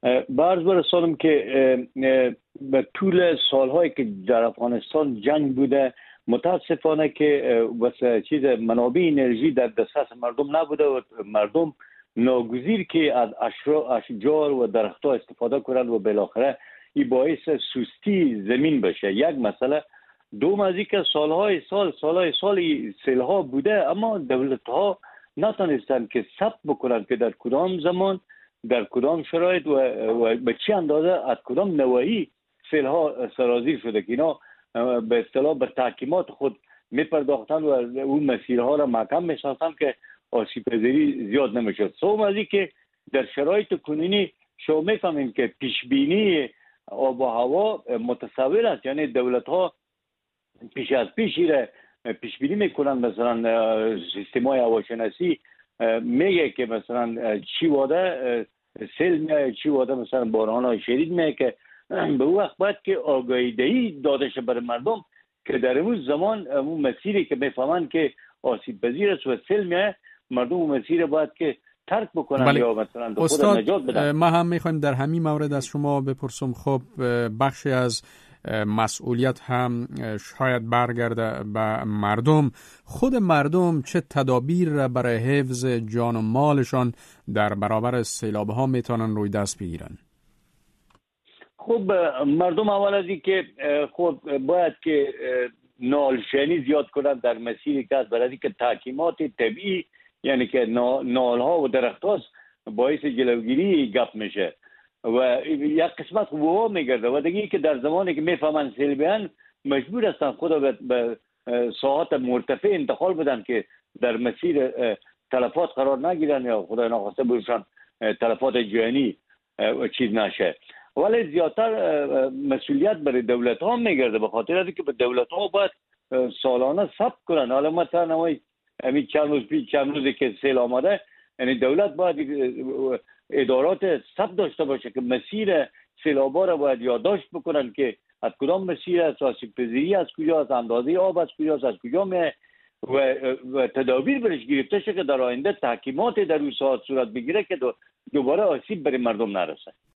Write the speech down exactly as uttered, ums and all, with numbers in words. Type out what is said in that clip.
برز برسانم که به طول سالهایی که در افغانستان جنگ بوده متاسفانه که واسه چیز منابع انرژی در دسترس مردم نبوده و مردم ناگزیر که از اشجار و درختها استفاده کنند و بالاخره این باعث سستی زمین بشه. یک مسئله. دوم از اینکه سالهای سال سالهای سال سیلها بوده اما دولتها نتونستند که ثبت بکنند که در کدام زمان در کدام شرایط و, و به چه اندازه از کدام نواحی سیلها سرازیر شده که اینا به اصطلاح به تحکیمات خود میپرداختن و اون مسیرها را محکم میساختن که آسیب پذیری زیاد نمیشد. سوم از این که در شرایط کنونی شما میفهمیم که پیشبینی آب و هوا متصور است، یعنی دولت ها پیش از پیش را پیشبینی میکنن. مثلا سیستم های هواشناسی میگه که مثلا چی واده سیل میاد، چی واده مثلا باران های شدید میاد که به اون وقت باید که آگاهی دهی داده شه برای مردم که در اون زمان اون مسیری که میفهمن که آسیب پذیر است و سیل میاد مردم اون مسیر باید که ترک بکنن. بله. یا مثلا خود نجات بدن. ما هم میخوایم در همین مورد از شما بپرسم. خب بخشی از مسئولیت هم شاید برگرده به مردم. خود مردم چه تدابیر را برای حفظ جان و مالشان در برابر سیلاب ها میتونن روی دست بگیرن؟ خب مردم اول از این که خود باید که نالشنی زیاد کنند در مسیری که از برای که تحکیمات طبیعی، یعنی که نال ها و درخت هاست باعث جلوگیری گپ میشه و یک قسمت هوا میگرده و دیگه که در زمانی که میفهمن سیل بیان مجبور هستن خود به ساحات مرتفع انتقال بدن که در مسیر تلفات قرار نگیرن یا خدای ناخواسته برشان تلفات جانی چیز نشه. ولی زیادتر مسئولیت برای دولت ها میگرده به خاطر اینکه به دولت ها باید سالانه ثبت کنن. حالا مثلا همین چند روز پیش چند روزی که سیل آمده، یعنی دولت باید ادارات ثبت داشته باشه که مسیر سیلابا را باید یادداشت بکنن که از کدام مسیر است، آسیب پذیری از کجا است، اندازه آب از کجا است، از کجا میاد و, و تدابیر برش گرفته شه که در آینده تحکیمات در اون ساعت صورت بگیره که دوباره آسیب برای مردم نرسه.